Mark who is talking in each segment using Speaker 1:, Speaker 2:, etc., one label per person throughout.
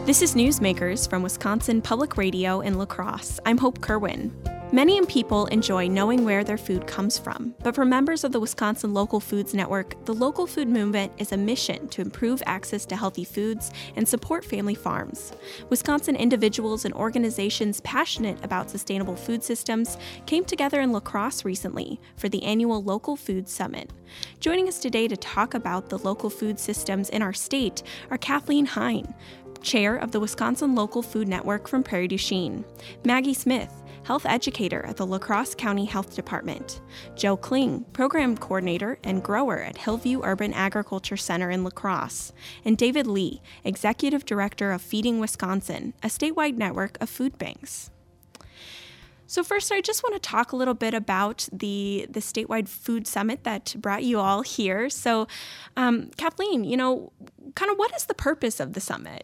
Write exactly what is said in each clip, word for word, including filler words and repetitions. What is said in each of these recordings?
Speaker 1: This is Newsmakers from Wisconsin Public Radio in La Crosse. I'm Hope Kerwin. Many people enjoy knowing where their food comes from, but for members of the Wisconsin Local Foods Network, the local food movement is a mission to improve access to healthy foods and support family farms. Wisconsin individuals and organizations passionate about sustainable food systems came together in La Crosse recently for the annual Local Food Summit. Joining us today to talk about the local food systems in our state are Kathleen Hein, chair of the Wisconsin Local Food Network from Prairie du Chien, Maggie Smith, health educator at the La Crosse County Health Department, Joe Kling, program coordinator and grower at Hillview Urban Agriculture Center in La Crosse, and David Lee, executive director of Feeding Wisconsin, a statewide network of food banks. So first, I just want to talk a little bit about the, the statewide food summit that brought you all here. So, um, Kathleen, you know, kind of what is the purpose of the summit?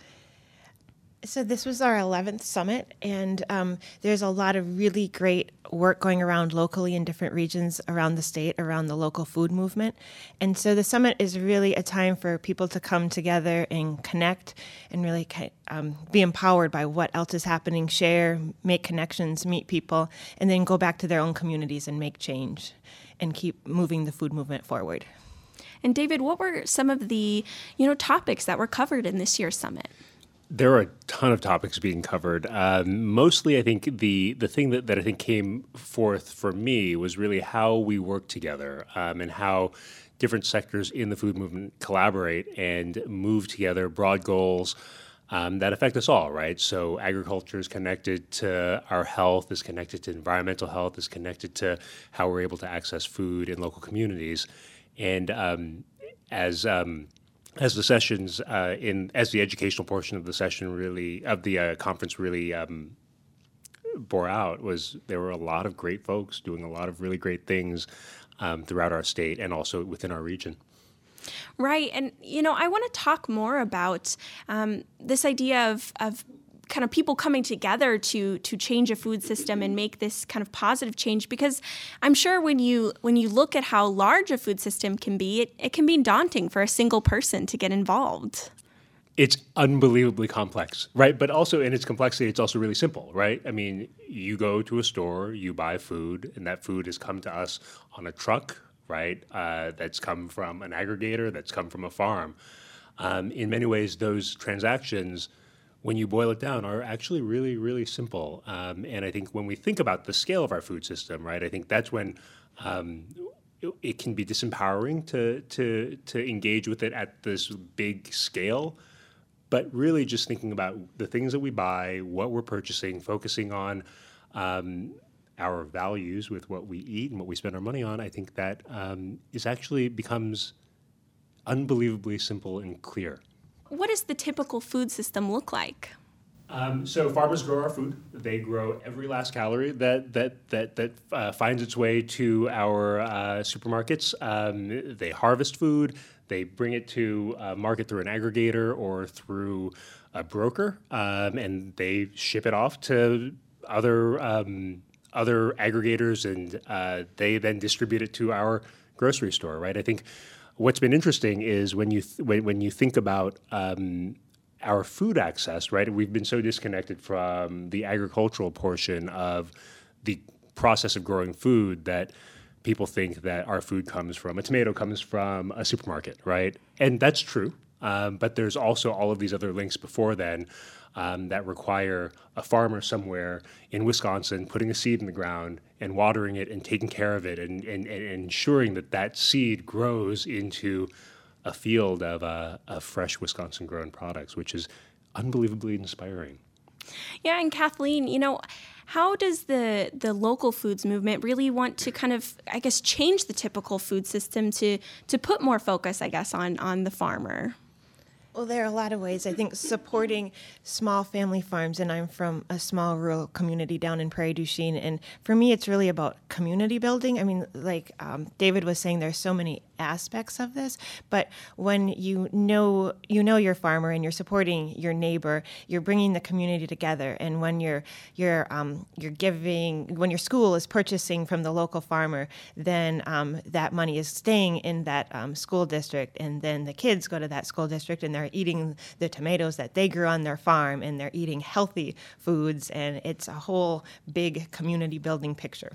Speaker 2: So this was our eleventh summit, and um, there's a lot of really great work going around locally in different regions around the state, around the local food movement. And so the summit is really a time for people to come together and connect and really um, be empowered by what else is happening, share, make connections, meet people, and then go back to their own communities and make change and keep moving the food movement forward.
Speaker 1: And David, what were some of the, you know, topics that were covered in this year's summit?
Speaker 3: There are a ton of topics being covered. Um, mostly, I think the the thing that, that I think came forth for me was really how we work together um, and how different sectors in the food movement collaborate and move together broad goals um, that affect us all, right? So agriculture is connected to our health, is connected to environmental health, is connected to how we're able to access food in local communities. And um, as... Um, As the sessions uh, in as the educational portion of the session really of the uh, conference really um, bore out was there were a lot of great folks doing a lot of really great things um, throughout our state and also within our region.
Speaker 1: Right, and you know I want to talk more about um, this idea of of. kind of people coming together to to change a food system and make this kind of positive change, because I'm sure when you when you look at how large a food system can be, it, it can be daunting for a single person to get involved.
Speaker 3: It's unbelievably complex, right? But also in its complexity, it's also really simple, right? I mean, you go to a store, you buy food, and that food has come to us on a truck, right? Uh, that's come from an aggregator, that's come from a farm. Um, in many ways, those transactions, when you boil it down, are actually really, really simple. Um, and I think when we think about the scale of our food system, right, I think that's when um, it, it can be disempowering to, to, to engage with it at this big scale. But really just thinking about the things that we buy, what we're purchasing, focusing on um, our values with what we eat and what we spend our money on, I think that um, is actually becomes unbelievably simple and clear.
Speaker 1: What does the typical food system look like?
Speaker 3: Um, so farmers grow our food. They grow every last calorie that that that that uh, finds its way to our uh, supermarkets. Um, they harvest food. They bring it to uh, market through an aggregator or through a broker, um, and they ship it off to other um, other aggregators, and uh, they then distribute it to our grocery store. Right? I think. What's been interesting is when you th- when, when you think about um, our food access, right? We've been so disconnected from the agricultural portion of the process of growing food that people think that our food comes from a tomato comes from a supermarket, right? And that's true, um, but there's also all of these other links before then um, that require a farmer somewhere in Wisconsin putting a seed in the ground and watering it and taking care of it and, and, and ensuring that that seed grows into a field of, uh, of fresh Wisconsin-grown products, which is unbelievably inspiring.
Speaker 1: Yeah, and Kathleen, you know, how does the, the local foods movement really want to kind of, I guess, change the typical food system to to put more focus, I guess, on, on the farmer?
Speaker 2: Well, there are a lot of ways. I think supporting small family farms, and I'm from a small rural community down in Prairie du Chien, and for me, it's really about community building. I mean, like um, David was saying, there's so many aspects of this. But when you know you know your farmer and you're supporting your neighbor, you're bringing the community together. And when you're you're um, you're giving when your school is purchasing from the local farmer, then um, that money is staying in that um, school district, and then the kids go to that school district and they're eating the tomatoes that they grew on their farm, and they're eating healthy foods, and it's a whole big community building picture.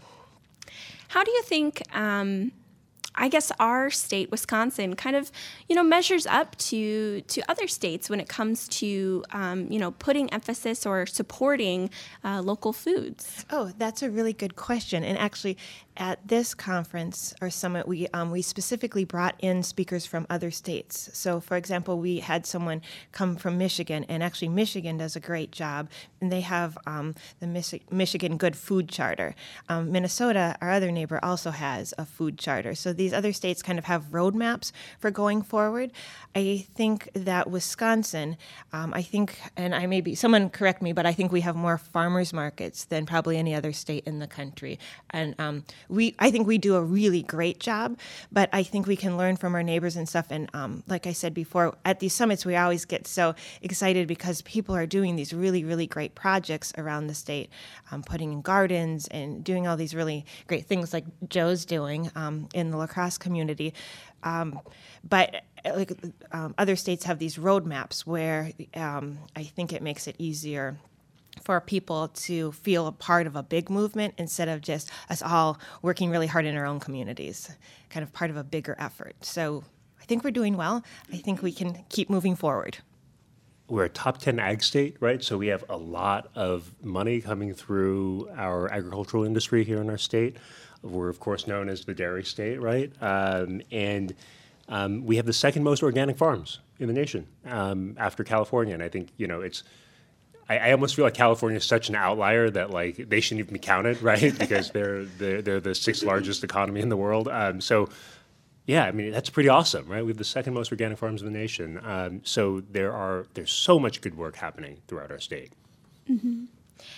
Speaker 1: How do you think, um, I guess, our state, Wisconsin, kind of, you know, measures up to to other states when it comes to, um, you know, putting emphasis or supporting uh, local foods?
Speaker 2: Oh, that's a really good question. And actually, at this conference or summit, we um, we specifically brought in speakers from other states. So, for example, we had someone come from Michigan, and actually Michigan does a great job, and they have um, the Mich- Michigan Good Food Charter. Um, Minnesota, our other neighbor, also has a food charter. So these other states kind of have roadmaps for going forward. I think that Wisconsin, um, I think, and I may be, someone correct me, but I think we have more farmers markets than probably any other state in the country. And um, we, I think we do a really great job, but I think we can learn from our neighbors and stuff. And um, like I said before, at these summits, we always get so excited because people are doing these really, really great projects around the state, um, putting in gardens and doing all these really great things like Joe's doing um, in the La Crosse community. Um, but like um, other states have these roadmaps where um, I think it makes it easier for people to feel a part of a big movement instead of just us all working really hard in our own communities, kind of part of a bigger effort. So I think we're doing well. I think we can keep moving forward.
Speaker 3: We're a top ten ag state, right? So we have a lot of money coming through our agricultural industry here in our state. We're, of course, known as the dairy state, right? Um, and um, we have the second most organic farms in the nation um, after California. And I think, you know, it's, I, I almost feel like California is such an outlier that, like, they shouldn't even be counted, right? Because they're, they're, they're the sixth largest economy in the world. Um, so, yeah, I mean, that's pretty awesome, right? We have the second most organic farms in the nation. Um, so there are there's so much good work happening throughout our state.
Speaker 1: Mm-hmm.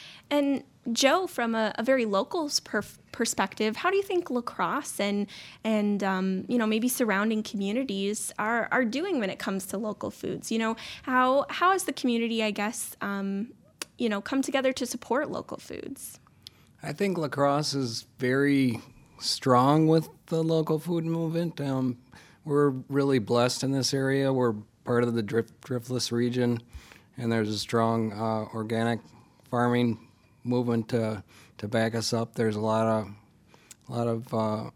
Speaker 1: And Joe, from a, a very local perf- perspective, how do you think La Crosse and and um, you know maybe surrounding communities are are doing when it comes to local foods? You know, how how has the community, I guess, um, you know, come together to support local foods?
Speaker 4: I think La Crosse is very strong with the local food movement. Um, we're really blessed in this area. We're part of the drift, driftless region, and there's a strong uh, organic farming movement to to back us up. There's a lot of a lot of uh,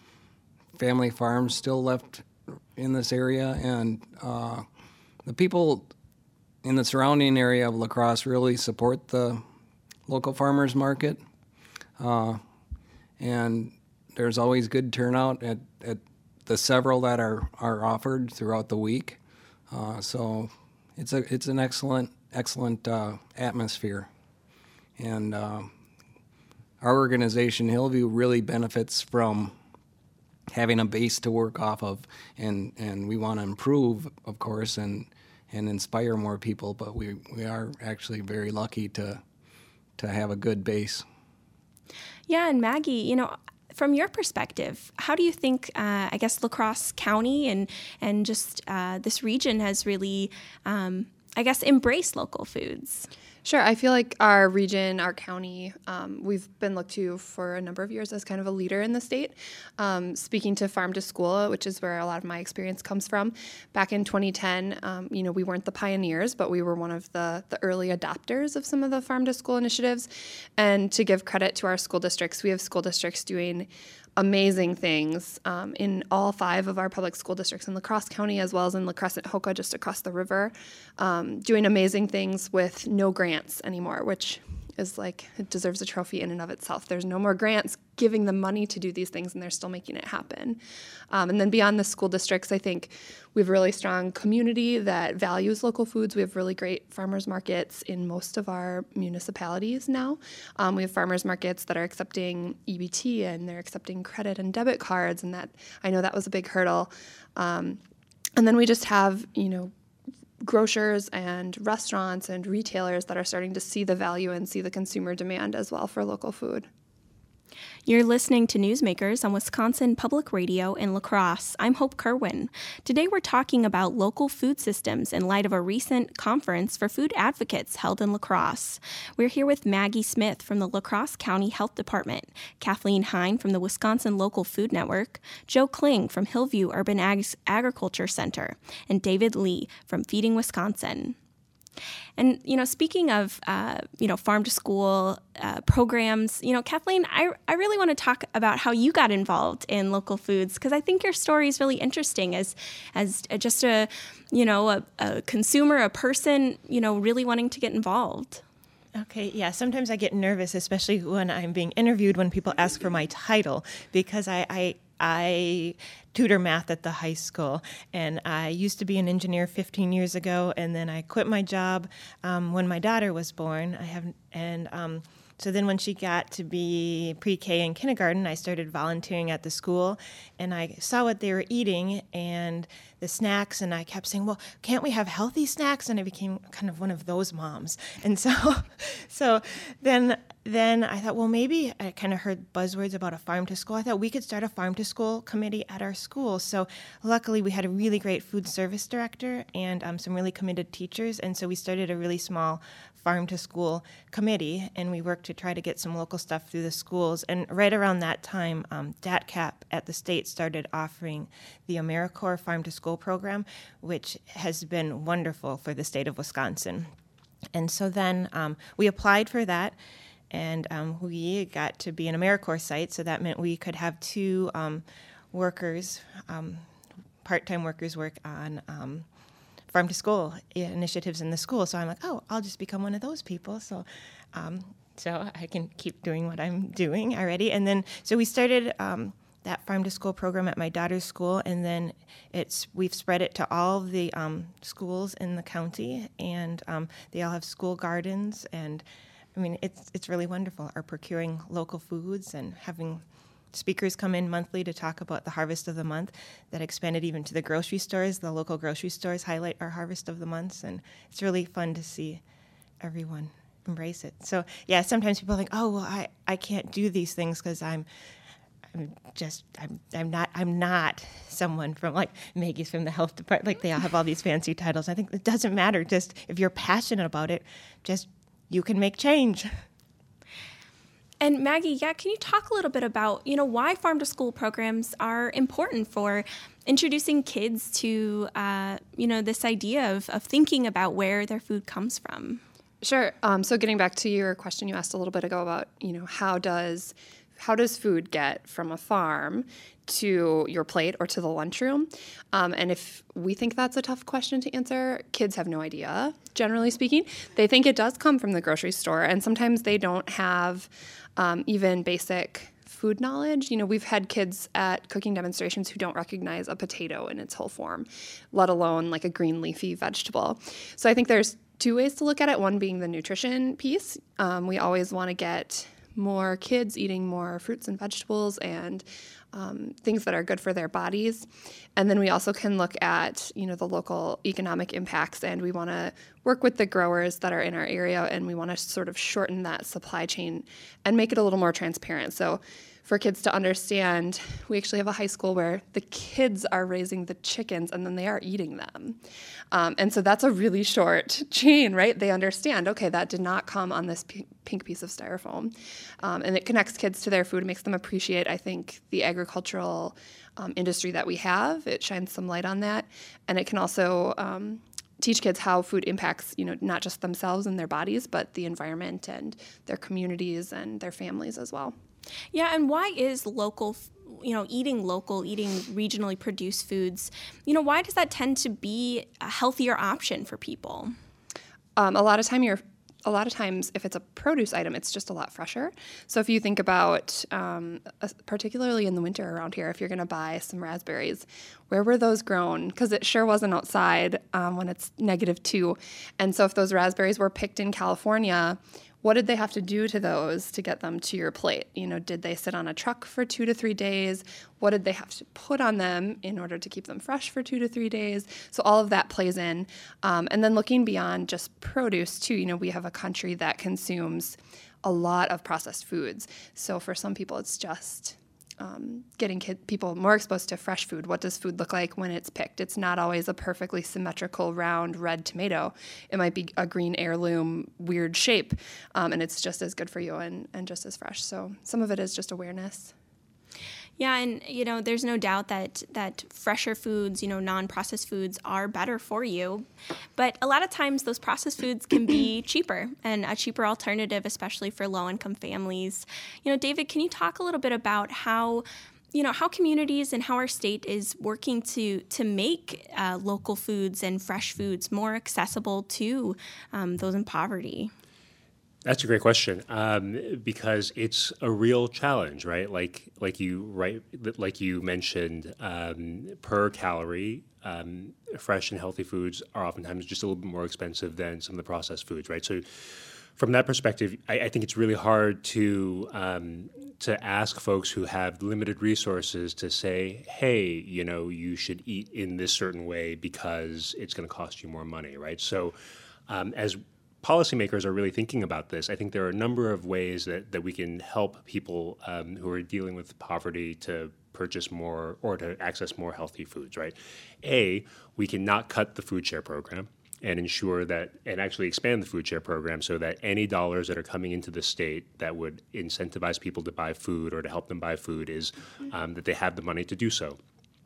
Speaker 4: family farms still left in this area, and uh, the people in the surrounding area of La Crosse really support the local farmers market, uh, and there's always good turnout at, at the several that are, are offered throughout the week. Uh, so it's a it's an excellent excellent uh, atmosphere. And uh, our organization, Hillview, really benefits from having a base to work off of, and, and we want to improve, of course, and and inspire more people. But we, we are actually very lucky to to have a good base.
Speaker 1: Yeah, and Maggie, you know, from your perspective, how do you think, uh, I guess, La Crosse County and and just uh, this region has really, um, I guess, embraced local foods?
Speaker 5: Sure. I feel like our region, our county, um, we've been looked to for a number of years as kind of a leader in the state. Um, speaking to Farm to School, which is where a lot of my experience comes from, back in twenty ten, um, you know, we weren't the pioneers, but we were one of the, the early adopters of some of the Farm to School initiatives. And to give credit to our school districts, we have school districts doing amazing things um, in all five of our public school districts in La Crosse County, as well as in La Crescent Hoka, just across the river, um, doing amazing things with no grants anymore, which is like, it deserves a trophy in and of itself. There's no more grants giving them money to do these things, and they're still making it happen. Um, and then beyond the school districts, I think we have a really strong community that values local foods. We have really great farmers markets in most of our municipalities now. Um, we have farmers markets that are accepting E B T, and they're accepting credit and debit cards, and that, I know that was a big hurdle. Um, and then we just have, you know, grocers and restaurants and retailers that are starting to see the value and see the consumer demand as well for local food.
Speaker 1: You're listening to Newsmakers on Wisconsin Public Radio in La Crosse. I'm Hope Kerwin. Today we're talking about local food systems in light of a recent conference for food advocates held in La Crosse. We're here with Maggie Smith from the La Crosse County Health Department, Kathleen Hine from the Wisconsin Local Food Network, Joe Kling from Hillview Urban Ag- Agriculture Center, and David Lee from Feeding Wisconsin. And, you know, speaking of, uh, you know, farm to school uh, programs, you know, Kathleen, I, I really want to talk about how you got involved in local foods, because I think your story is really interesting as as just a, you know, a, a consumer, a person, you know, really wanting to get involved.
Speaker 2: Okay, yeah, sometimes I get nervous, especially when I'm being interviewed, when people ask for my title, because I, I I tutor math at the high school, and I used to be an engineer fifteen years ago, and then I quit my job um, when my daughter was born. I have, and um, so then when she got to be pre-K and kindergarten, I started volunteering at the school, and I saw what they were eating and the snacks, and I kept saying, well, can't we have healthy snacks? And I became kind of one of those moms. And so so then then I thought, well, maybe I kind of heard buzzwords about a farm to school. I thought we could start a farm to school committee at our school. So luckily we had a really great food service director and um, some really committed teachers. And so we started a really small farm to school committee, and we worked to try to get some local stuff through the schools. And right around that time, um, D A T C A P at the state started offering the AmeriCorps Farm to School program, which has been wonderful for the state of Wisconsin. And so then um, we applied for that, and um, we got to be an AmeriCorps site, so that meant we could have two um, workers, um, part-time workers work on um, farm to school initiatives in the school. So I'm like, oh, I'll just become one of those people. So um, so I can keep doing what I'm doing already. And then, so we started um, that farm to school program at my daughter's school, and then it's we've spread it to all the um, schools in the county, and um, they all have school gardens. And I mean, it's it's really wonderful. Our procuring local foods and having speakers come in monthly to talk about the harvest of the month. That expanded even to the grocery stores. The local grocery stores highlight our harvest of the months, and it's really fun to see everyone embrace it. So yeah, sometimes people think, oh, well, I, I can't do these things because I'm I'm just I'm I'm not I'm not someone from like Maggie's from the health department. Like they all have all these fancy titles. I think it doesn't matter. Just if you're passionate about it, just you can make change.
Speaker 1: And Maggie, yeah, can you talk a little bit about, you know, why farm to school programs are important for introducing kids to, uh, you know, this idea of, of thinking about where their food comes from?
Speaker 5: Sure. Um, so getting back to your question you asked a little bit ago about, you know, how does how does food get from a farm to your plate or to the lunchroom? Um, and if we think that's a tough question to answer, kids have no idea, generally speaking. They think it does come from the grocery store, and sometimes they don't have um, even basic food knowledge. You know, we've had kids at cooking demonstrations who don't recognize a potato in its whole form, let alone like a green leafy vegetable. So I think there's two ways to look at it, one being the nutrition piece. Um, we always want to get more kids eating more fruits and vegetables and um, things that are good for their bodies. And then we also can look at, you know, the local economic impacts, and we want to work with the growers that are in our area, and we want to sort of shorten that supply chain and make it a little more transparent. So for kids to understand, we actually have a high school where the kids are raising the chickens and then they are eating them. Um, and so that's a really short chain, right? They understand, okay, that did not come on this p- pink piece of styrofoam. Um, and it connects kids to their food, makes them appreciate, I think, the agricultural um, industry that we have. It shines some light on that. And it can also um, teach kids how food impacts, you know, not just themselves and their bodies, but the environment and their communities and their families as well.
Speaker 1: Yeah, and why is local, you know, eating local, eating regionally produced foods, you know, why does that tend to be a healthier option for people?
Speaker 5: Um, a lot of time you're, a lot of times if it's a produce item, it's just a lot fresher. So if you think about, um, particularly in the winter around here, if you're going to buy some raspberries, where were those grown? Because it sure wasn't outside um, when it's negative two. And so if those raspberries were picked in California, what did they have to do to those to get them to your plate? You know, did they sit on a truck for two to three days? What did they have to put on them in order to keep them fresh for two to three days? So all of that plays in. Um, and then looking beyond just produce too, you know, we have a country that consumes a lot of processed foods. So for some people, it's just um, getting kid, people more exposed to fresh food. What does food look like when it's picked? It's not always a perfectly symmetrical, round, red tomato. It might be a green heirloom, weird shape, um, and it's just as good for you and, and just as fresh. So some of it is just awareness.
Speaker 1: Yeah, and you know, there's no doubt that that fresher foods, you know, non-processed foods are better for you. But a lot of times those processed foods can be cheaper and a cheaper alternative, especially for low-income families. You know, David, can you talk a little bit about how you know, how communities and how our state is working to to make uh, local foods and fresh foods more accessible to um, those in poverty?
Speaker 3: That's a great question, um, because it's a real challenge, right? Like, like you, right, like you mentioned, um, per calorie, um, fresh and healthy foods are oftentimes just a little bit more expensive than some of the processed foods, right? So, from that perspective, I, I think it's really hard to um, to ask folks who have limited resources to say, hey, you know, you should eat in this certain way because it's going to cost you more money, right? So, um, as policymakers are really thinking about this, I think there are a number of ways that, that we can help people um, who are dealing with poverty to purchase more or to access more healthy foods, right? A, we can not cut the food share program and ensure that, and actually expand the food share program so that any dollars that are coming into the state that would incentivize people to buy food or to help them buy food is um, that they have the money to do so.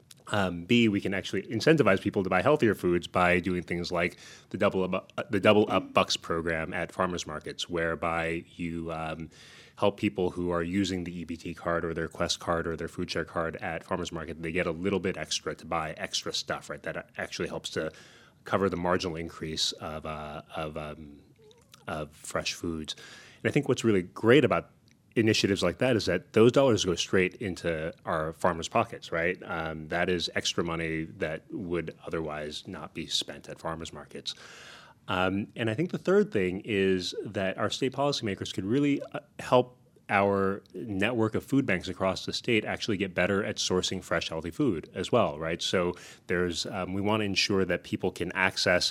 Speaker 3: Um, B, we can actually incentivize people to buy healthier foods by doing things like the Double Up, the Double Up Bucks program at farmers markets, whereby you um, help people who are using the E B T card or their Quest card or their food share card at farmers market. They get a little bit extra to buy extra stuff, right? That actually helps to cover the marginal increase of uh, of, um, of fresh foods. And I think what's really great about initiatives like that is that those dollars go straight into our farmers' pockets, right? Um, that is extra money that would otherwise not be spent at farmers markets. Um, and I think the third thing is that our state policymakers could really uh, help our network of food banks across the state actually get better at sourcing fresh, healthy food as well, right? So there's um, we want to ensure that people can access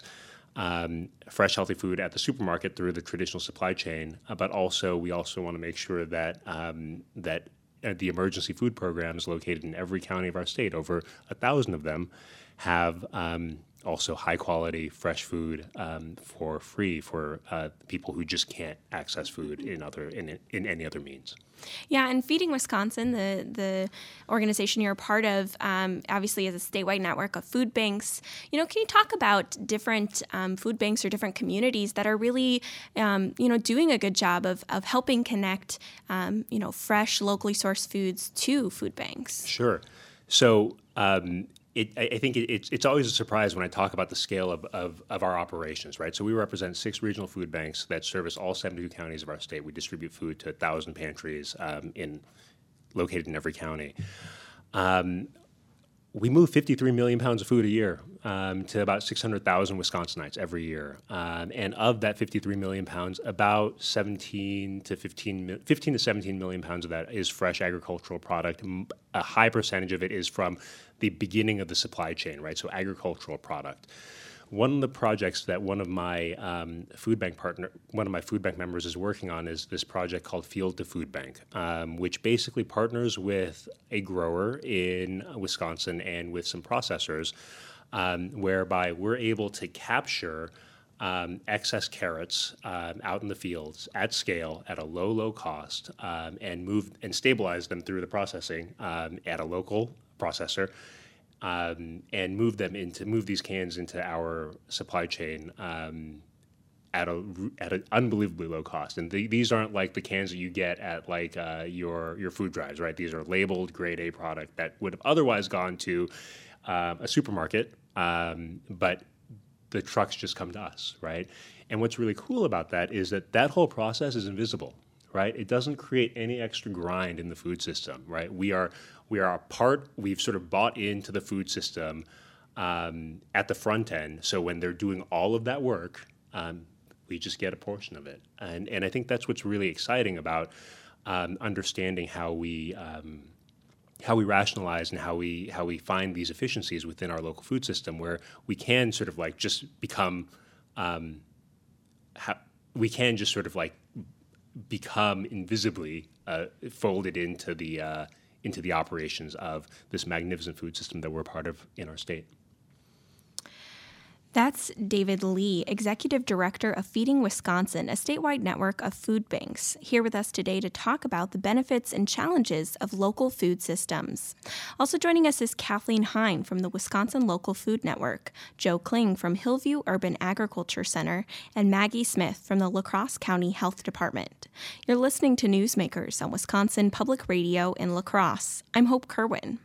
Speaker 3: Um, fresh, healthy food at the supermarket through the traditional supply chain, uh, but also we also want to make sure that um, that uh, the emergency food programs located in every county of our state, over a thousand of them, have um, also high quality fresh food um, for free for uh, people who just can't access food in other in in any other means.
Speaker 1: Yeah, and Feeding Wisconsin, the the organization you're a part of, um, obviously is a statewide network of food banks. You know, can you talk about different um, food banks or different communities that are really, um, you know, doing a good job of of helping connect, um, you know, fresh, locally sourced foods to food banks?
Speaker 3: Sure. So. Um, It, I think it, it's, it's always a surprise when I talk about the scale of, of, of our operations, right? So we represent six regional food banks that service all seventy-two counties of our state. We distribute food to one thousand pantries um, in located in every county. Um, we move fifty-three million pounds of food a year um, to about six hundred thousand Wisconsinites every year. Um, and of that fifty-three million pounds, about seventeen to fifteen, fifteen to seventeen million pounds of that is fresh agricultural product. A high percentage of it is from the beginning of the supply chain, right? So agricultural product. One of the projects that one of my um, food bank partner, one of my food bank members is working on is this project called Field to Food Bank, um, which basically partners with a grower in Wisconsin and with some processors, um, whereby we're able to capture um, excess carrots um, out in the fields at scale at a low, low cost, um, and move and stabilize them through the processing um, at a local processor. Um, and move them into move these cans into our supply chain um, at a at an unbelievably low cost. And the, these aren't like the cans that you get at like uh, your your food drives, right? These are labeled grade A product that would have otherwise gone to uh, a supermarket, um, but the trucks just come to us, right? And what's really cool about that is that that whole process is invisible, right? It doesn't create any extra grind in the food system, right? We are we are a part. We've sort of bought into the food system um, at the front end. So when they're doing all of that work, um, we just get a portion of it. And and I think that's what's really exciting about um, understanding how we um, how we rationalize and how we how we find these efficiencies within our local food system, where we can sort of like just become um, ha- we can just sort of like become invisibly uh, folded into the uh, into the operations of this magnificent food system that we're part of in our state.
Speaker 1: That's David Lee, Executive Director of Feeding Wisconsin, a statewide network of food banks, here with us today to talk about the benefits and challenges of local food systems. Also joining us is Kathleen Hine from the Wisconsin Local Food Network, Joe Kling from Hillview Urban Agriculture Center, and Maggie Smith from the La Crosse County Health Department. You're listening to Newsmakers on Wisconsin Public Radio in La Crosse. I'm Hope Kerwin.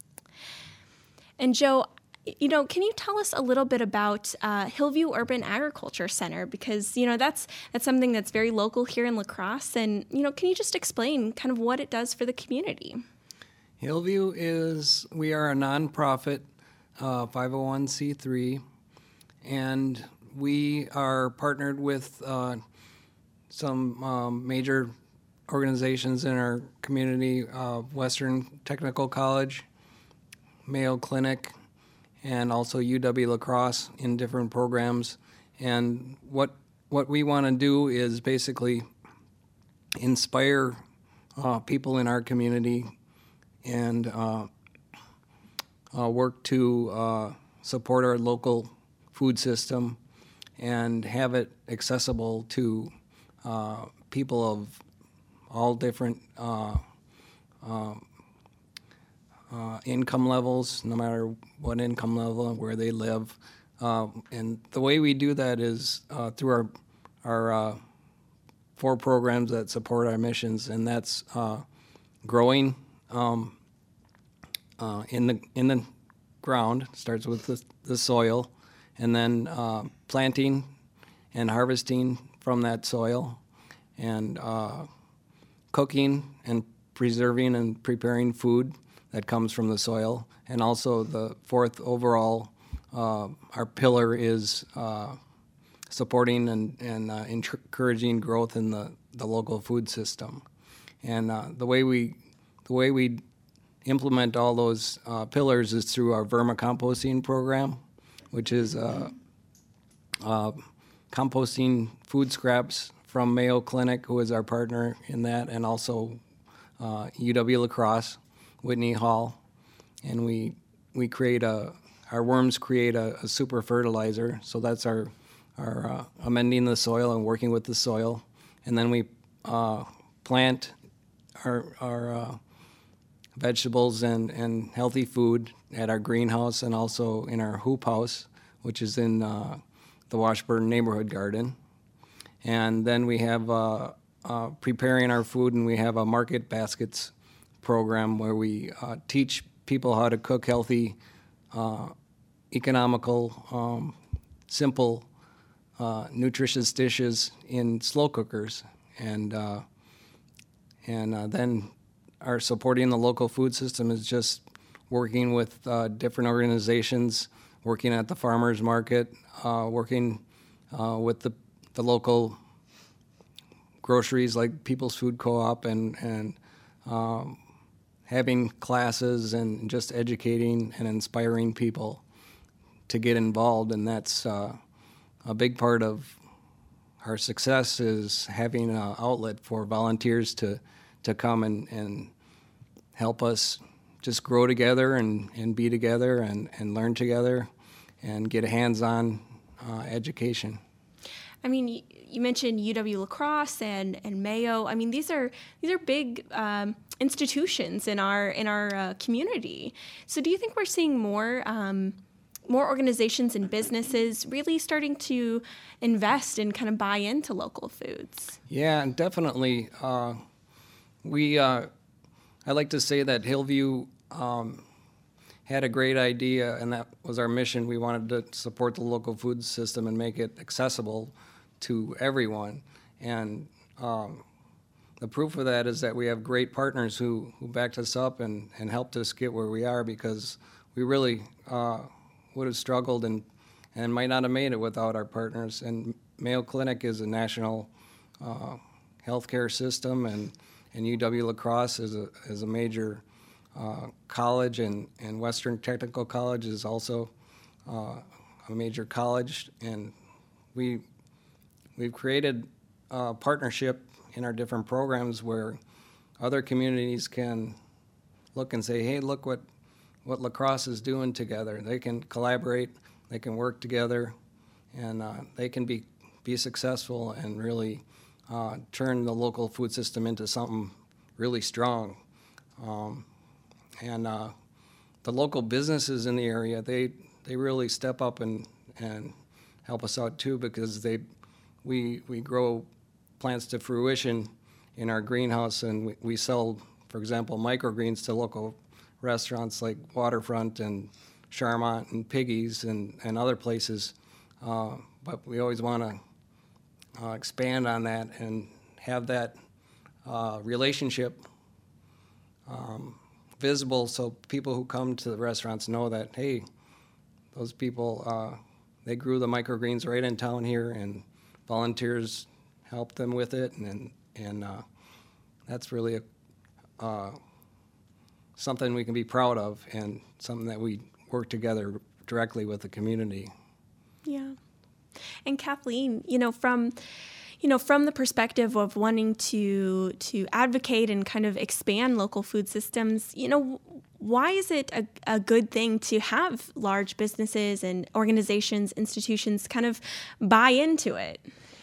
Speaker 1: And Joe, you know, can you tell us a little bit about uh, Hillview Urban Agriculture Center? Because, you know, that's that's something that's very local here in La Crosse. And, you know, can you just explain kind of what it does for the community?
Speaker 4: Hillview is, we are a nonprofit uh, five oh one c three, and we are partnered with uh, some um, major organizations in our community, uh, Western Technical College, Mayo Clinic, and also U W La Crosse in different programs. And what what we want to do is basically inspire uh, people in our community and uh, uh, work to uh, support our local food system and have it accessible to uh, people of all different uh, uh, Uh, income levels, no matter what income level, where they live. Uh, and the way we do that is uh, through our, our uh, four programs that support our missions, and that's uh, growing um, uh, in the in the ground, starts with the, the soil, and then uh, planting and harvesting from that soil, and uh, cooking and preserving and preparing food that comes from the soil. And also the fourth overall, uh, our pillar is uh, supporting and, and uh, encouraging growth in the, the local food system. And uh, the way we the way we implement all those uh, pillars is through our vermicomposting program, which is uh, uh, composting food scraps from Mayo Clinic, who is our partner in that, and also uh, U W La Crosse, Whitney Hall, and we we create a our worms create a, a super fertilizer. So that's our our uh, amending the soil and working with the soil, and then we uh, plant our our uh, vegetables and, and healthy food at our greenhouse and also in our hoop house, which is in uh, the Washburn Neighborhood Garden, and then we have uh, uh, preparing our food, and we have a market baskets program where we uh, teach people how to cook healthy, uh, economical, um, simple, uh, nutritious dishes in slow cookers, and uh, and uh, then our supporting the local food system is just working with uh, different organizations, working at the farmers market, uh, working uh, with the the local groceries like People's Food Co-op, and and um, having classes and just educating and inspiring people to get involved. And that's uh, a big part of our success, is having an outlet for volunteers to, to come and, and help us just grow together and, and be together and, and learn together and get a hands-on uh, education.
Speaker 1: I mean, you, you mentioned U W La Crosse and, and Mayo. I mean, these are these are big um, institutions in our in our uh, community. So, do you think we're seeing more um, more organizations and businesses really starting to invest and kind of buy into local foods?
Speaker 4: Yeah, definitely. Uh, we uh, I like to say that Hillview um, had a great idea, and that was our mission. We wanted to support the local food system and make it accessible to everyone. And um, the proof of that is that we have great partners who, who backed us up and, and helped us get where we are, because we really uh, would have struggled and, and might not have made it without our partners. And Mayo Clinic is a national uh, healthcare system, and, and U W La Crosse is a, is a major uh, college, and, and Western Technical College is also uh, a major college. And we, we've created a partnership in our different programs where other communities can look and say, hey, look what, what La Crosse is doing together. They can collaborate, they can work together, and uh, they can be, be successful and really uh, turn the local food system into something really strong. Um, and uh, the local businesses in the area, they, they really step up and, and help us out too, because they, we, we grow plants to fruition in our greenhouse, and we, we sell, for example, microgreens to local restaurants like Waterfront and Charmont and Piggy's and, and other places. Uh, but we always want to uh, expand on that and have that uh, relationship um, visible, so people who come to the restaurants know that, hey, those people, uh, they grew the microgreens right in town here, and volunteers helped them with it, and and uh, that's really a, uh, something we can be proud of, and something that we work together directly with the community.
Speaker 1: Yeah. And Kathleen, you know, from you know, from the perspective of wanting to to advocate and kind of expand local food systems, you know, why is it a, a good thing to have large businesses and organizations, institutions kind of buy into it?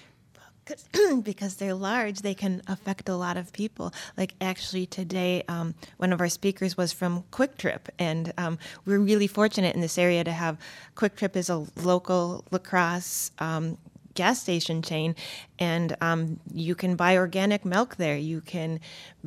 Speaker 2: Because they're large, they can affect a lot of people. Like actually today, um, one of our speakers was from Quick Trip, and um, we're really fortunate in this area to have Quick Trip is a local La Crosse um, gas station chain, and um, you can buy organic milk there. You can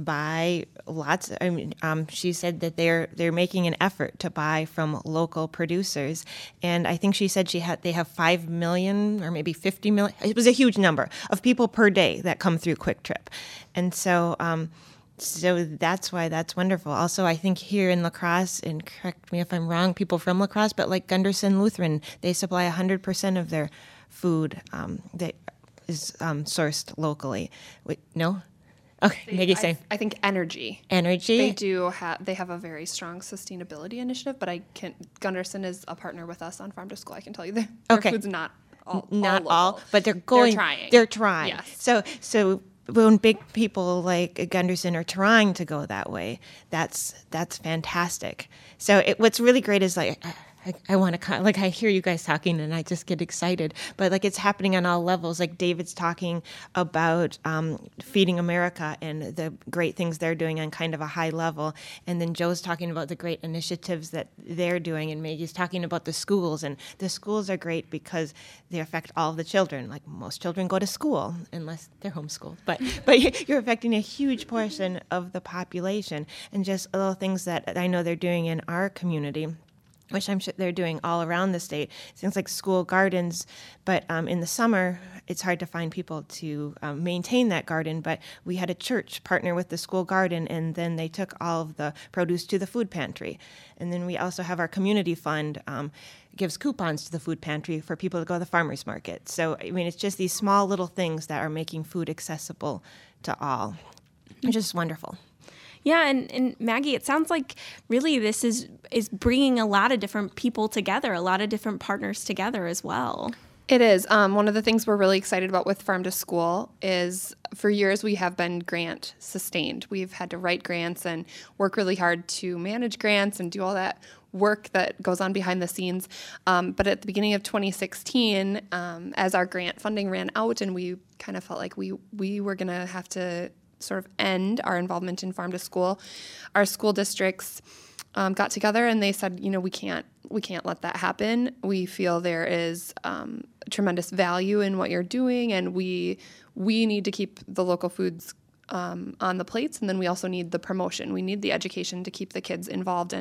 Speaker 2: buy lots. I mean, um, she said that they're they're making an effort to buy from local producers, and I think she said she had they have five million or maybe fifty million. It was a huge number of people per day that come through Quick Trip, and so. Um, So that's why that's wonderful. Also, I think here in La Crosse, and correct me if I'm wrong, people from La Crosse, but like Gunderson Lutheran, they supply one hundred percent of their food um, that is um, sourced locally. Wait, no? Okay, Maggie, say.
Speaker 5: I, I think energy.
Speaker 2: Energy?
Speaker 5: They do have, they have a very strong sustainability initiative, but I can, Gunderson is a partner with us on Farm to School. I can tell you that their
Speaker 2: Okay.
Speaker 5: food's not all
Speaker 2: Not
Speaker 5: all,
Speaker 2: all,
Speaker 5: local.
Speaker 2: but they're going.
Speaker 5: They're trying.
Speaker 2: They're trying.
Speaker 5: Yes.
Speaker 2: So, so when big people like Gunderson are trying to go that way, that's that's fantastic. So it, what's really great is like I, I want to like I hear you guys talking and I just get excited. But like it's happening on all levels. Like David's talking about um, Feeding America and the great things they're doing on kind of a high level, and then Joe's talking about the great initiatives that they're doing, and Maggie's talking about the schools. And the schools are great because they affect all of the children. Like most children go to school unless they're homeschooled, but but you're affecting a huge portion of the population, and just little things that I know they're doing in our community, which I'm sure they're doing all around the state. Things like school gardens, but um, in the summer, it's hard to find people to um, maintain that garden, but we had a church partner with the school garden, and then they took all of the produce to the food pantry. And then we also have our community fund, um, gives coupons to the food pantry for people to go to the farmer's market. So, I mean, it's just these small little things that are making food accessible to all, which is wonderful.
Speaker 1: Yeah, and, and Maggie, it sounds like really this is is bringing a lot of different people together, a lot of different partners together as well.
Speaker 5: It is. Um, one of the things we're really excited about with Farm to School is for years we have been grant sustained. We've had to write grants and work really hard to manage grants and do all that work that goes on behind the scenes. Um, but at the beginning of twenty sixteen, um, as our grant funding ran out and we kind of felt like we, we were going to have to sort of end our involvement in Farm to School, our school districts um, got together and they said, you know, we can't we can't let that happen. We feel there is um, tremendous value in what you're doing, and we we need to keep the local foods um, on the plates, and then we also need the promotion. We need the education to keep the kids involved and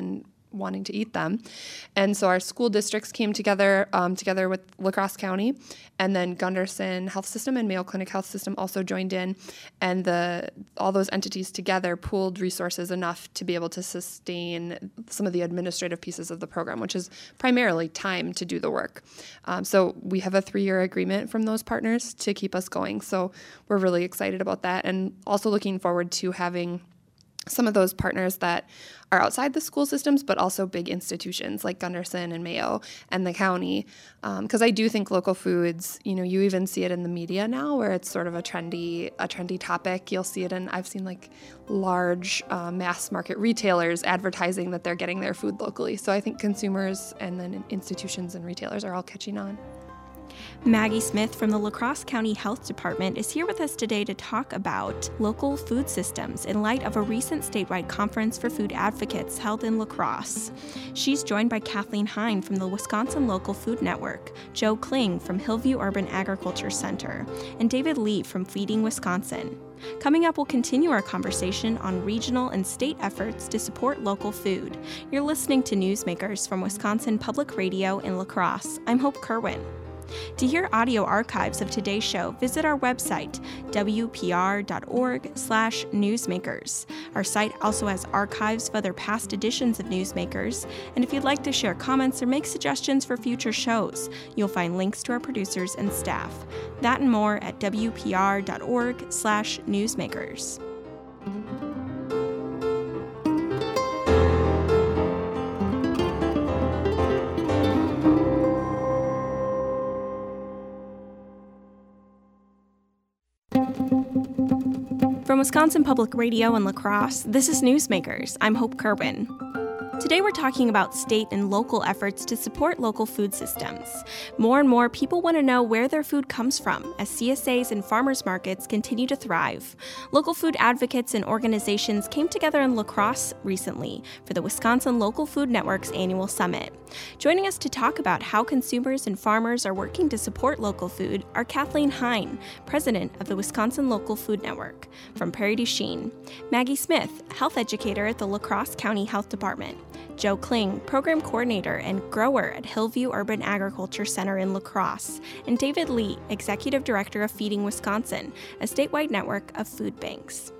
Speaker 5: wanting to eat them. And so our school districts came together, um, together with La Crosse County, and then Gunderson Health System and Mayo Clinic Health System also joined in, and the all those entities together pooled resources enough to be able to sustain some of the administrative pieces of the program, which is primarily time to do the work. Um, so we have a three-year agreement from those partners to keep us going. So we're really excited about that, and also looking forward to having some of those partners that are outside the school systems, but also big institutions like Gunderson and Mayo and the county. Because um, I do think local foods, you know, you even see it in the media now where it's sort of a trendy, a trendy topic. You'll see it in, I've seen like large uh, mass market retailers advertising that they're getting their food locally. So I think consumers and then institutions and retailers are all catching on.
Speaker 1: Maggie Smith from the La Crosse County Health Department is here with us today to talk about local food systems in light of a recent statewide conference for food advocates held in La Crosse. She's joined by Kathleen Hein from the Wisconsin Local Food Network, Joe Kling from Hillview Urban Agriculture Center, and David Lee from Feeding Wisconsin. Coming up, we'll continue our conversation on regional and state efforts to support local food. You're listening to Newsmakers from Wisconsin Public Radio in La Crosse. I'm Hope Kerwin. To hear audio archives of today's show, visit our website, w p r dot org slash newsmakers. Our site also has archives of other past editions of Newsmakers, and if you'd like to share comments or make suggestions for future shows, you'll find links to our producers and staff. That and more at w p r dot org slash newsmakers. From Wisconsin Public Radio in La Crosse, this is Newsmakers. I'm Hope Kerwin. Today we're talking about state and local efforts to support local food systems. More and more people want to know where their food comes from as C S As and farmers markets continue to thrive. Local food advocates and organizations came together in La Crosse recently for the Wisconsin Local Food Network's annual summit. Joining us to talk about how consumers and farmers are working to support local food are Kathleen Hein, president of the Wisconsin Local Food Network, from Prairie du Chien, Maggie Smith, health educator at the La Crosse County Health Department, Joe Kling, program coordinator and grower at Hillview Urban Agriculture Center in La Crosse, and David Lee, executive director of Feeding Wisconsin, a statewide network of food banks.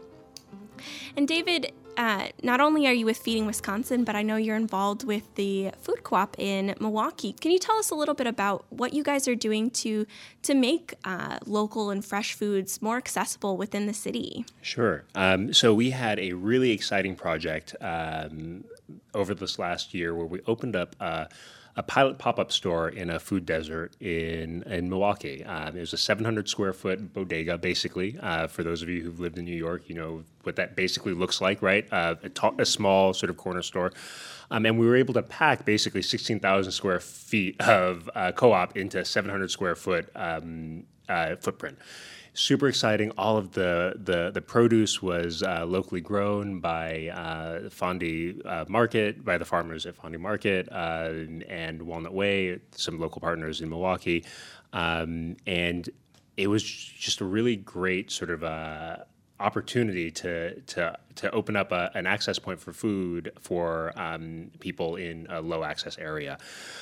Speaker 1: And David, uh, not only are you with Feeding Wisconsin, but I know you're involved with the food co-op in Milwaukee. Can you tell us a little bit about what you guys are doing to to make uh, local and fresh foods more accessible within the city?
Speaker 3: Sure. Um, so we had a really exciting project um, over this last year where we opened up uh, a pilot pop-up store in a food desert in in Milwaukee. Um, it was a seven hundred square foot bodega, basically. Uh, for those of you who've lived in New York, you know what that basically looks like, right? Uh, a, ta- a small sort of corner store. Um, and we were able to pack basically sixteen thousand square feet of uh, co-op into a seven hundred square foot um, uh, footprint. Super exciting. All of the the, the produce was uh, locally grown by uh, Fondy uh, Market, by the farmers at Fondy Market uh, and Walnut Way, some local partners in Milwaukee. Um, and it was just a really great sort of uh, opportunity to to to open up a, an access point for food for um, people in a low access area.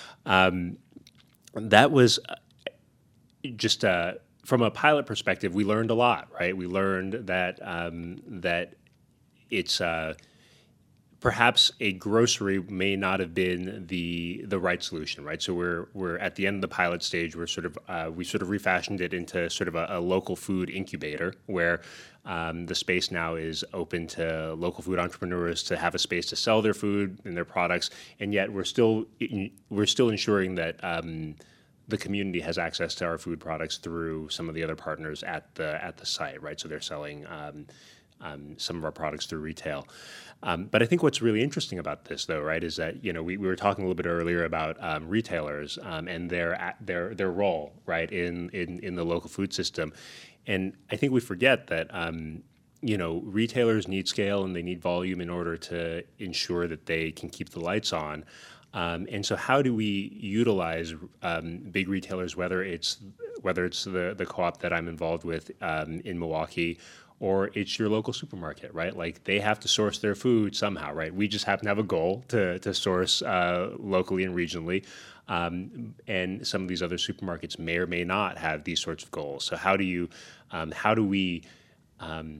Speaker 3: Um, that was just a From a pilot perspective, we learned a lot, right? We learned that um, that it's uh, perhaps a grocery may not have been the the right solution, right? So we're we're at the end of the pilot stage. We're sort of uh, we sort of refashioned it into sort of a, a local food incubator where um, the space now is open to local food entrepreneurs to have a space to sell their food and their products, and yet we're still we're still ensuring that. Um, the community has access to our food products through some of the other partners at the at the site, right? So they're selling um, um, some of our products through retail. Um, but I think what's really interesting about this, though, right, is that you know we, we were talking a little bit earlier about um, retailers um, and their their their role, right, in, in in the local food system, and I think we forget that. Um, You know, retailers need scale and they need volume in order to ensure that they can keep the lights on. Um, and so how do we utilize um, big retailers, whether it's whether it's the, the co-op that I'm involved with um, in Milwaukee, or it's your local supermarket, right? Like they have to source their food somehow, right? We just happen to have a goal to, to source uh, locally and regionally. Um, and some of these other supermarkets may or may not have these sorts of goals. So how do you, um, how do we, um,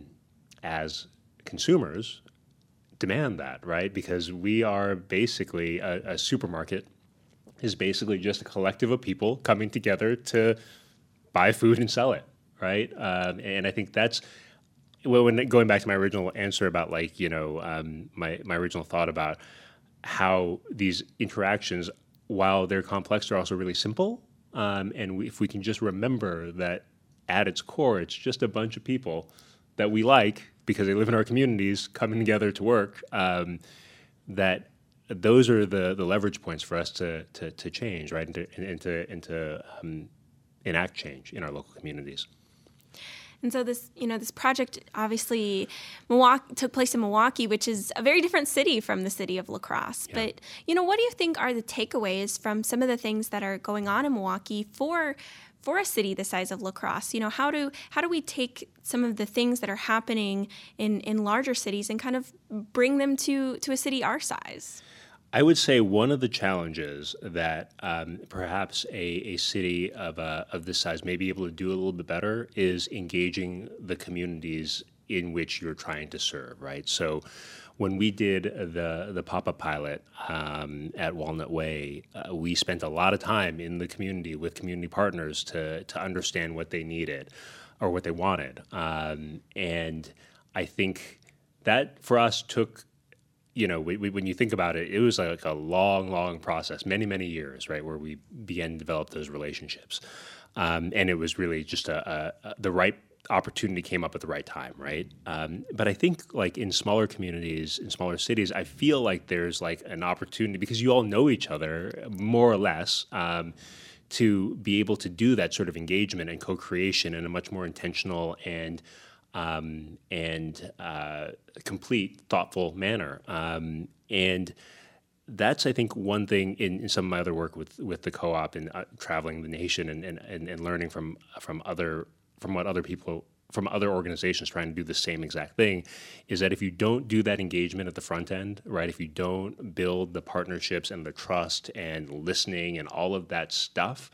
Speaker 3: as consumers, demand that, right? Because we are basically, a, a supermarket is basically just a collective of people coming together to buy food and sell it, right? Um, and I think that's, well, when going back to my original answer about like, you know, um, my, my original thought about how these interactions, while they're complex, they're also really simple. Um, and we, if we can just remember that at its core, it's just a bunch of people that we like because they live in our communities coming together to work, um, that those are the, the leverage points for us to, to, to change, right? And to, and to, and to um, enact change in our local communities.
Speaker 1: And so this, you know, this project obviously Milwaukee, took place in Milwaukee, which is a very different city from the city of La Crosse. Yeah. But, you know, what do you think are the takeaways from some of the things that are going on in Milwaukee for for a city the size of La Crosse? You know, how do how do we take some of the things that are happening in, in larger cities and kind of bring them to, to a city our size?
Speaker 3: I would say one of the challenges that um, perhaps a, a city of, uh, of this size may be able to do a little bit better is engaging the communities in which you're trying to serve, right? So when we did the, the pop-up pilot um, at Walnut Way, uh, we spent a lot of time in the community with community partners to, to understand what they needed or what they wanted. Um, and I think that for us took, you know, we, we, when you think about it, it was like a long, long process, many, many years, right, where we began to develop those relationships. Um, and it was really just a, a, a, the right opportunity came up at the right time, right? Um, but I think like in smaller communities, in smaller cities, I feel like there's like an opportunity because you all know each other more or less um, to be able to do that sort of engagement and co-creation in a much more intentional and Um, and uh, complete, thoughtful manner. Um, and that's, I think, one thing in, in some of my other work with, with the co-op and uh, traveling the nation and, and, and, and learning from from other from what other people from other organizations trying to do the same exact thing, is that if you don't do that engagement at the front end, right? If you don't build the partnerships and the trust and listening and all of that stuff,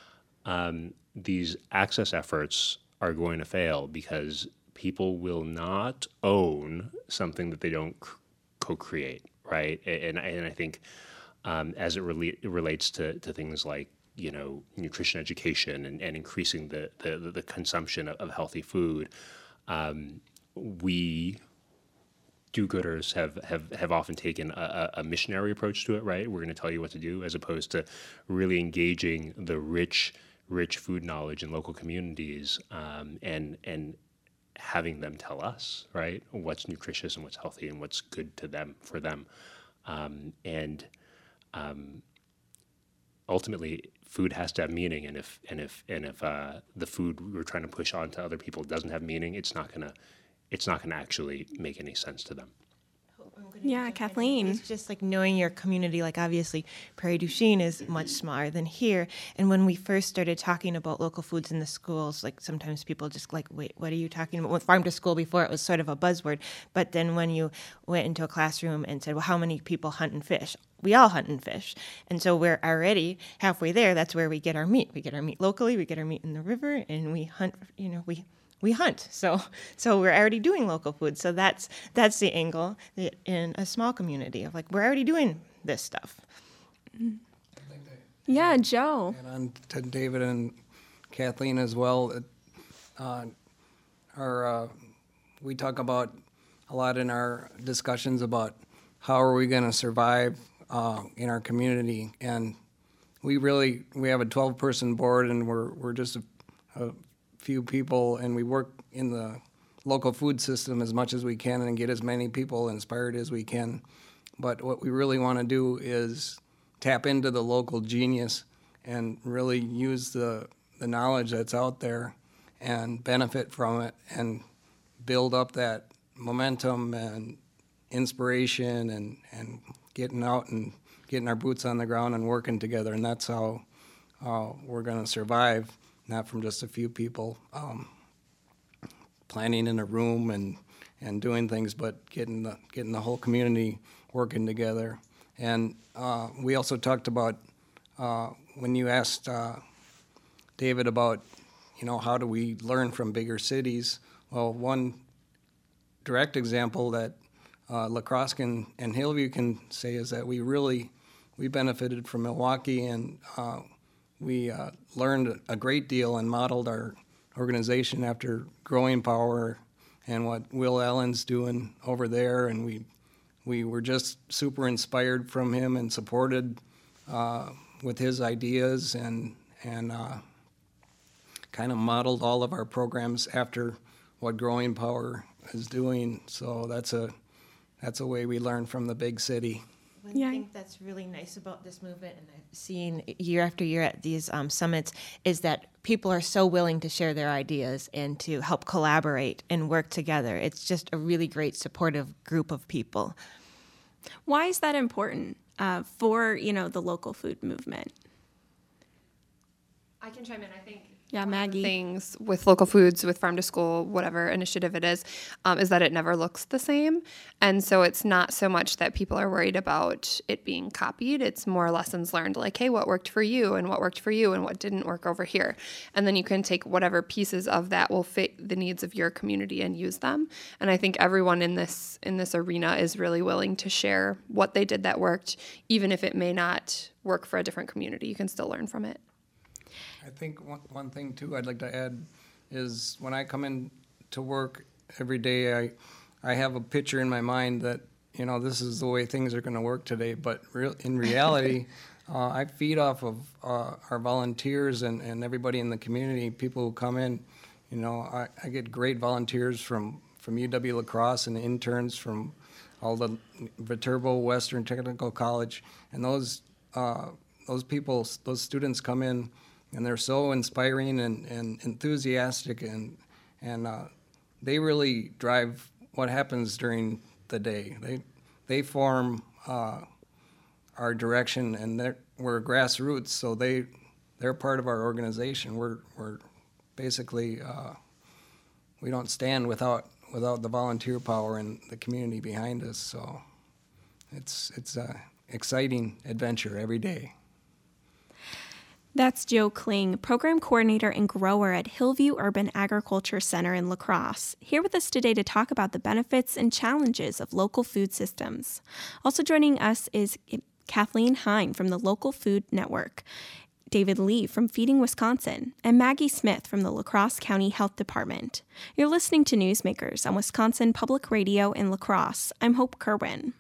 Speaker 3: um, these access efforts are going to fail because people will not own something that they don't c- co-create, right? And and I think um, as it, rela- it relates to, to things like, you know, nutrition education and, and increasing the, the, the consumption of, of healthy food, um, we do-gooders have, have, have often taken a, a missionary approach to it, right? We're going to tell you what to do, as opposed to really engaging the rich, rich food knowledge in local communities um, and and having them tell us, right, what's nutritious and what's healthy and what's good to them, for them. Um, and um, ultimately, food has to have meaning. And if and if and if uh, the food we're trying to push onto other people doesn't have meaning, it's not gonna it's not gonna actually make any sense to them.
Speaker 1: Yeah, Kathleen.
Speaker 2: It's just like knowing your community. Like obviously, Prairie du Chien is much smaller than here. And when we first started talking about local foods in the schools, like sometimes people just like, wait, what are you talking about? With farm to school before, it was sort of a buzzword. But then when you went into a classroom and said, well, how many people hunt and fish? We all hunt and fish. And so we're already halfway there. That's where we get our meat. We get our meat locally. We get our meat in the river, and we hunt, you know, we we hunt. So so we're already doing local food. So that's that's the angle in a small community of like, we're already doing this stuff.
Speaker 1: Yeah, Joe.
Speaker 4: And on to David and Kathleen as well. Uh, our, uh, we talk about a lot in our discussions about how are we going to survive uh, in our community. And we really, we have a twelve-person board, and we're we're just a, a few people, and we work in the local food system as much as we can and get as many people inspired as we can. But what we really want to do is tap into the local genius and really use the, the knowledge that's out there and benefit from it and build up that momentum and inspiration and, and getting out and getting our boots on the ground and working together. And that's how uh, we're going to survive. not from just a few people um, planning in a room and, and doing things, but getting the, getting the whole community working together. And uh, we also talked about, uh, when you asked uh, David about, you know, how do we learn from bigger cities? Well, one direct example that uh, La Crosse can, and Hillview can say is that we really, we benefited from Milwaukee, and uh, we uh, learned a great deal and modeled our organization after Growing Power and what Will Allen's doing over there, and we we were just super inspired from him and supported uh, with his ideas, and and uh, kind of modeled all of our programs after what Growing Power is doing. So that's a that's a way we learn from the big city.
Speaker 2: One
Speaker 1: Yeah.
Speaker 2: thing that's really nice about this movement, and I've seen year after year at these um, summits, is that people are so willing to share their ideas and to help collaborate and work together. It's just a really great supportive group of people.
Speaker 1: Why is that important uh, for, you know, the local food movement?
Speaker 5: I can chime in. I think
Speaker 1: Yeah,
Speaker 5: one of the
Speaker 1: Maggie.
Speaker 5: things with local foods, with Farm to School, whatever initiative it is, um, is that it never looks the same. And so it's not so much that people are worried about it being copied. It's more lessons learned, like, hey, what worked for you and what worked for you and what didn't work over here. And then you can take whatever pieces of that will fit the needs of your community and use them. And I think everyone in this in this arena is really willing to share what they did that worked, even if it may not work for a different community. You can still learn from it.
Speaker 4: I think one, one thing too I'd like to add is when I come in to work every day, I I have a picture in my mind that, you know, this is the way things are going to work today. But real, in reality, uh, I feed off of uh, our volunteers and, and everybody in the community, people who come in. You know, I, I get great volunteers from, from U W La Crosse and interns from all the Viterbo Western Technical College. And those uh, those people, those students come in, and they're so inspiring and, and enthusiastic, and and uh, they really drive what happens during the day. They they form uh, our direction, and they're, we're grassroots, so they they're part of our organization. We're we're basically uh, we don't stand without without the volunteer power and the community behind us. So it's it's a exciting adventure every day.
Speaker 1: That's Joe Kling, Program Coordinator and Grower at Hillview Urban Agriculture Center in La Crosse, here with us today to talk about the benefits and challenges of local food systems. Also joining us is Kathleen Hine from the Local Food Network, David Lee from Feeding Wisconsin, and Maggie Smith from the La Crosse County Health Department. You're listening to Newsmakers on Wisconsin Public Radio in La Crosse. I'm Hope Kerwin.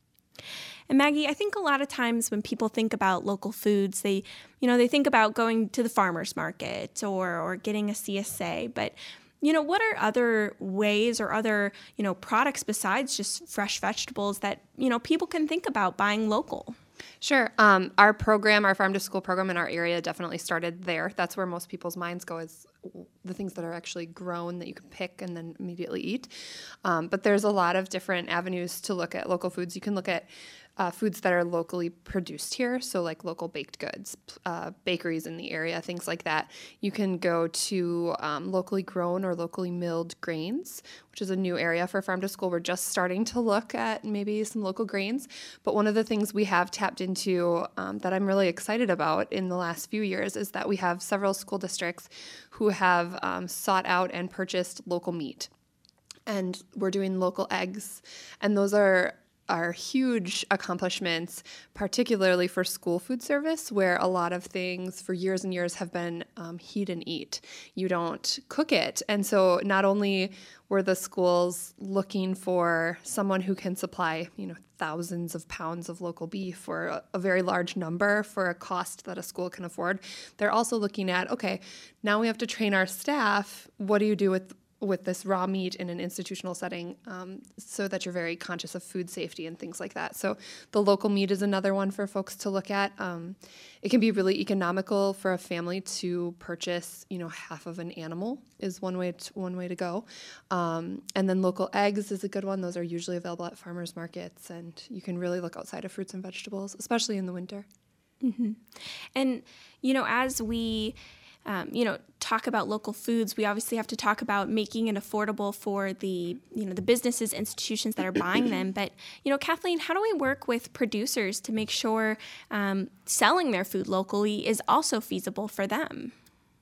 Speaker 1: And Maggie, I think a lot of times when people think about local foods, they, you know, they think about going to the farmer's market or, or getting a C S A. But, you know, what are other ways or other, you know, products besides just fresh vegetables that, you know, people can think about buying local?
Speaker 5: Sure. Um, our program, our Farm to School program in our area definitely started there. That's where most people's minds go, is the things that are actually grown that you can pick and then immediately eat. Um, but there's a lot of different avenues to look at local foods. You can look at uh, foods that are locally produced here, so like local baked goods, uh, bakeries in the area, things like that. You can go to um, locally grown or locally milled grains, which is a new area for Farm to School. We're just starting to look at maybe some local grains. But one of the things we have tapped into um, that I'm really excited about in the last few years is that we have several school districts who have um, sought out and purchased local meat. And we're doing local eggs. And those are are huge accomplishments, particularly for school food service, where a lot of things for years and years have been um, heat and eat. You don't cook it. And so not only were the schools looking for someone who can supply, you know, thousands of pounds of local beef or a, a very large number for a cost that a school can afford, they're also looking at, okay, now we have to train our staff. What do you do with with this raw meat in an institutional setting, um, so that you're very conscious of food safety and things like that. So the local meat is another one for folks to look at. Um, it can be really economical for a family to purchase, you know, half of an animal is one way to, one way to go. Um, and then local eggs is a good one. Those are usually available at farmers markets, and you can really look outside of fruits and vegetables, especially in the winter.
Speaker 1: Mm-hmm. And, you know, as we um, you know, talk about local foods, we obviously have to talk about making it affordable for the, you know, the businesses, institutions that are buying them. But, you know, Kathleen, how do we work with producers to make sure um, selling their food locally is also feasible for them?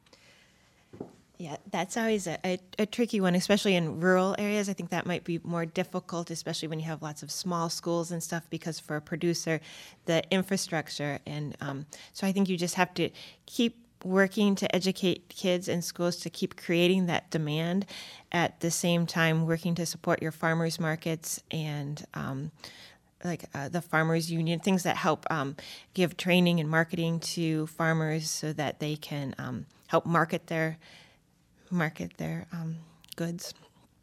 Speaker 2: Yeah, that's always a, a, a tricky one, especially in rural areas. I think that might be more difficult, especially when you have lots of small schools and stuff, because for a producer, the infrastructure. And um, so I think you just have to keep working to educate kids in schools to keep creating that demand, at the same time working to support your farmers markets and um, like uh, the farmers union, things that help um, give training and marketing to farmers so that they can um, help market their market their um, goods.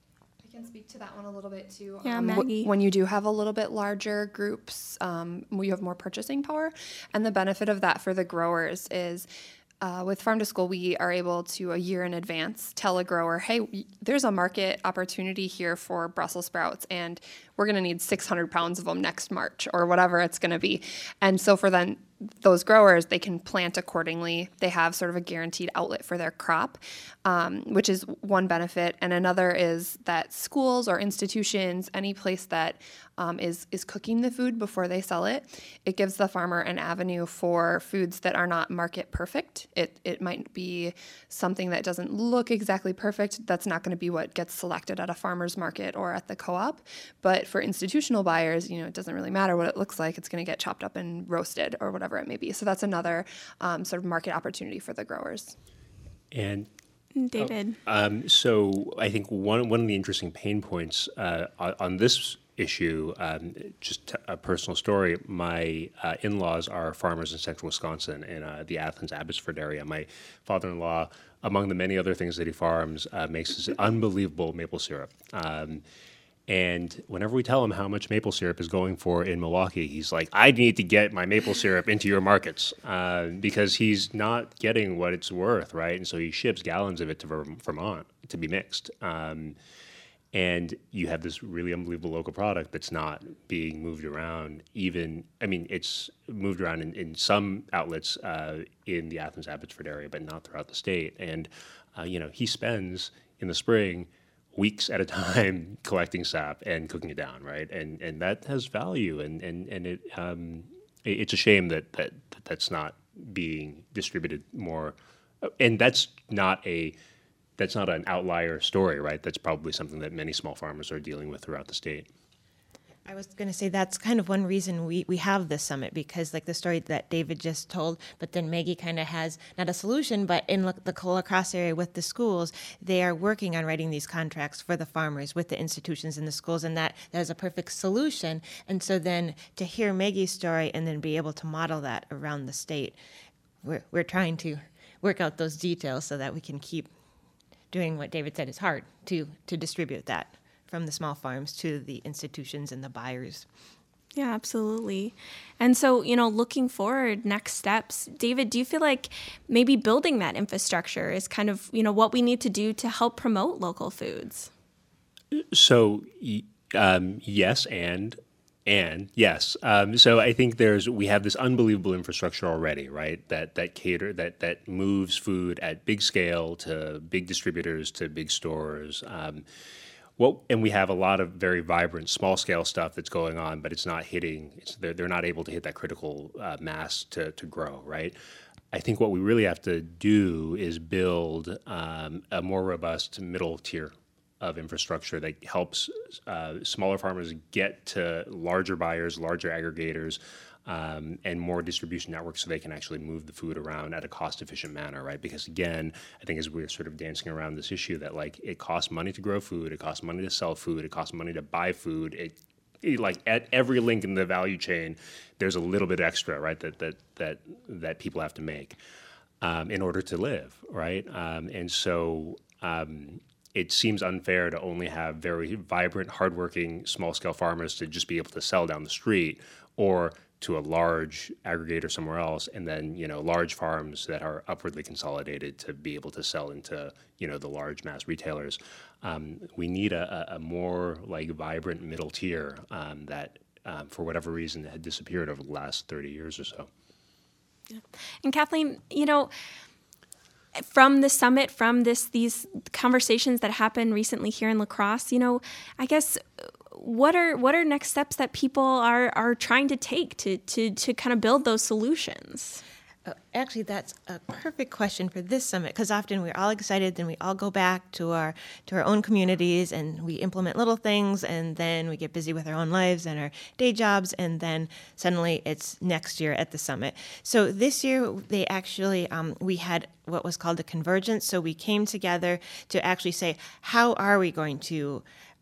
Speaker 5: I can speak to that one a little bit too.
Speaker 1: Yeah,
Speaker 5: Um,
Speaker 1: Maggie.
Speaker 5: wh- when you do have a little bit larger groups, um, you have more purchasing power, and the benefit of that for the growers is Uh, with Farm to School, we are able to, a year in advance, tell a grower, hey, y- there's a market opportunity here for Brussels sprouts, and we're going to need six hundred pounds of them next March, or whatever it's going to be. And so for then those growers, they can plant accordingly. They have sort of a guaranteed outlet for their crop, um, which is one benefit. And another is that schools or institutions, any place that um, is, is cooking the food before they sell it, it gives the farmer an avenue for foods that are not market perfect. It, it might be something that doesn't look exactly perfect. That's not going to be what gets selected at a farmer's market or at the co-op. But for institutional buyers, you know, it doesn't really matter what it looks like. It's going to get chopped up and roasted or whatever it may be. So that's another um, sort of market opportunity for the growers.
Speaker 3: And
Speaker 1: David.
Speaker 3: Um, so I think one one of the interesting pain points uh, on, on this issue, um, just a personal story, my uh, in-laws are farmers in central Wisconsin in uh, the Athens-Abbotsford area. My father-in-law, among the many other things that he farms, uh, makes this unbelievable maple syrup. Um, And whenever we tell him how much maple syrup is going for in Milwaukee, he's like, I need to get my maple syrup into your markets uh, because he's not getting what it's worth, right? And so he ships gallons of it to Ver- Vermont to be mixed. Um, and you have this really unbelievable local product that's not being moved around even, I mean, it's moved around in, in some outlets uh, in the Athens-Abbotsford area, but not throughout the state. And, uh, you know, he spends in the spring weeks at a time collecting sap and cooking it down, right? And and that has value, and and and it um, it- it's a shame that that that that's not being distributed more, and that's not a that's not an outlier story, right? That's probably something that many small farmers are dealing with throughout the state.
Speaker 2: I was going to say that's kind of one reason we, we have this summit, because like the story that David just told, but then Maggie kind of has not a solution, but in la- the La Crosse area with the schools, they are working on writing these contracts for the farmers with the institutions and the schools, and that, that is a perfect solution. And so then to hear Maggie's story and then be able to model that around the state, we're, we're trying to work out those details so that we can keep doing what David said is hard, to, to distribute that from the small farms to the institutions and the buyers.
Speaker 1: Yeah, absolutely. And so, you know, looking forward, next steps, David, do you feel like maybe building that infrastructure is kind of, you know, what we need to do to help promote local foods?
Speaker 3: So y- um, yes, and and yes. Um, so I think there's we have this unbelievable infrastructure already, right? That that cater that that moves food at big scale to big distributors to big stores. Um, Well, and we have a lot of very vibrant, small-scale stuff that's going on, but it's not hitting. It's, they're, they're not able to hit that critical uh, mass to, to grow, right? I think what we really have to do is build um, a more robust middle tier of infrastructure that helps uh, smaller farmers get to larger buyers, larger aggregators, um, and more distribution networks so they can actually move the food around at a cost-efficient manner, right? Because again, I think as we're sort of dancing around this issue that like it costs money to grow food, it costs money to sell food, it costs money to buy food. It, it like at every link in the value chain, there's a little bit extra, right? That that that that people have to make um, in order to live, right? Um, and so. Um, It seems unfair to only have very vibrant, hardworking, small-scale farmers to just be able to sell down the street, or to a large aggregator somewhere else, and then you know large farms that are upwardly consolidated to be able to sell into you know the large mass retailers. Um, we need a, a more like vibrant middle tier um, that, um, for whatever reason, had disappeared over the last thirty years or so.
Speaker 1: And Kathleen, you know, from the summit, from this these conversations that happened recently here in La Crosse, you know, I guess what are what are next steps that people are are trying to take to to to kind of build those solutions?
Speaker 2: Uh, Actually, that's a perfect question for this summit, because often we're all excited, then we all go back to our to our own communities and we implement little things, and then we get busy with our own lives and our day jobs, and then suddenly it's next year at the summit. So this year, they actually um, we had what was called a convergence. So we came together to actually say, how are we going to,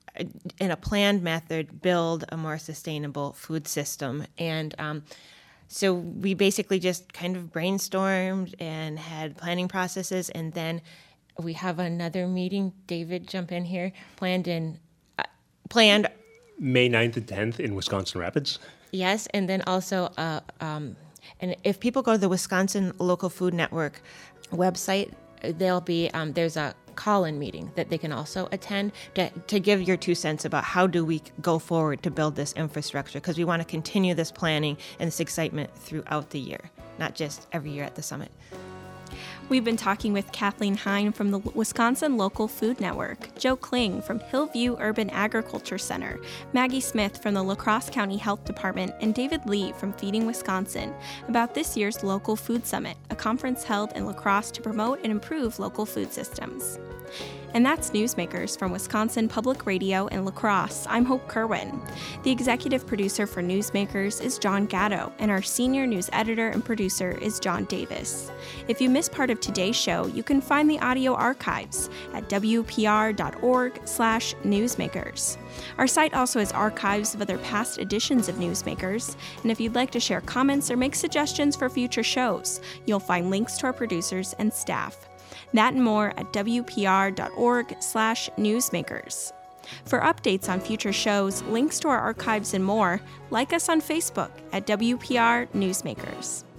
Speaker 2: in a planned method, build a more sustainable food system? And um, So we basically just kind of brainstormed and had planning processes, and then we have another meeting. David, jump in here. Planned in, uh, planned.
Speaker 3: May ninth and tenth in Wisconsin Rapids.
Speaker 2: Yes, and then also, uh, um, and if people go to the Wisconsin Local Food Network website, there'll be um, there's a call-in meeting that they can also attend to, to give your two cents about how do we go forward to build this infrastructure, because we want to continue this planning and this excitement throughout the year, not just every year at the summit.
Speaker 1: We've been talking with Kathleen Hein from the Wisconsin Local Food Network, Joe Kling from Hillview Urban Agriculture Center, Maggie Smith from the La Crosse County Health Department, and David Lee from Feeding Wisconsin about this year's Local Food Summit, a conference held in La Crosse to promote and improve local food systems. And that's Newsmakers from Wisconsin Public Radio in La Crosse. I'm Hope Kerwin. The executive producer for Newsmakers is John Gatto, and our senior news editor and producer is John Davis. If you missed part of today's show, you can find the audio archives at w p r dot org slash newsmakers. Our site also has archives of other past editions of Newsmakers, and if you'd like to share comments or make suggestions for future shows, you'll find links to our producers and staff. That and more at w p r dot org slash newsmakers. For updates on future shows, links to our archives, and more, like us on Facebook at W P R Newsmakers.